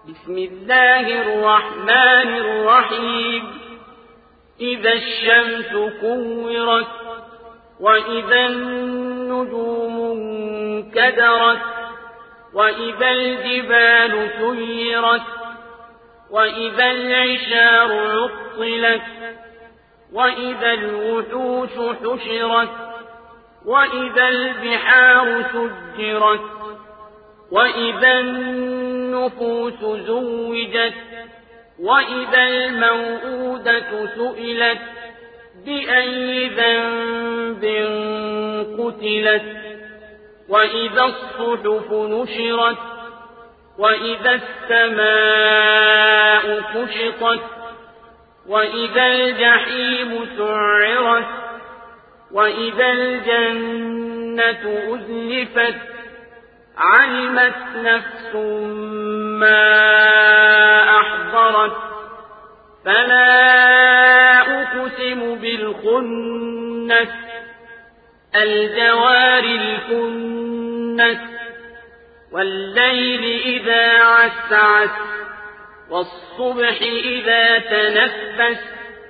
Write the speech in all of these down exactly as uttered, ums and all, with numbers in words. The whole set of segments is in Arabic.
بسم الله الرحمن الرحيم إذا الشمس كورت وإذا النجوم انكدرت وإذا الجبال سيرت وإذا العشار عطلت وإذا الوحوش حشرت وإذا البحار سجرت وإذا النفوس زوجت وإذا الموءودة سئلت بأي ذنب قتلت وإذا الصحف نشرت وإذا السماء كشطت وإذا الجحيم سعرت وإذا الجنة أزلفت علمت نفس ما أحضرت فلا أقسم بالخنس الجوار الكنس والليل إذا عسعس والصبح إذا تنفس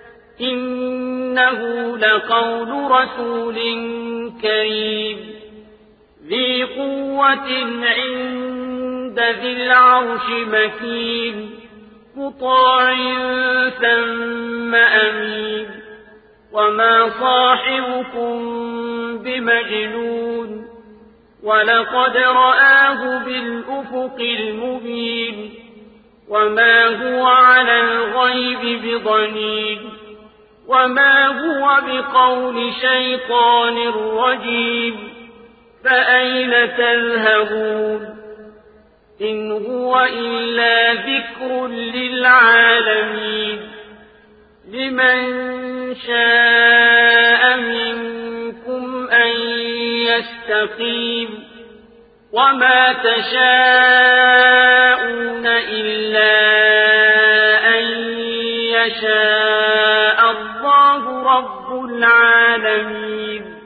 إنه لقول رسول كريم ذي قوة عند ذي العرش مكين مطاع ثم أمين وما صاحبكم بمجنون ولقد رآه بالأفق المبين وما هو على الغيب بضنين وما هو بقول شيطان رجيم فأين تذهبون إن هو إلا ذكر للعالمين لمن شاء منكم أن يستقيم وما تشاءون إلا أن يشاء الله رب العالمين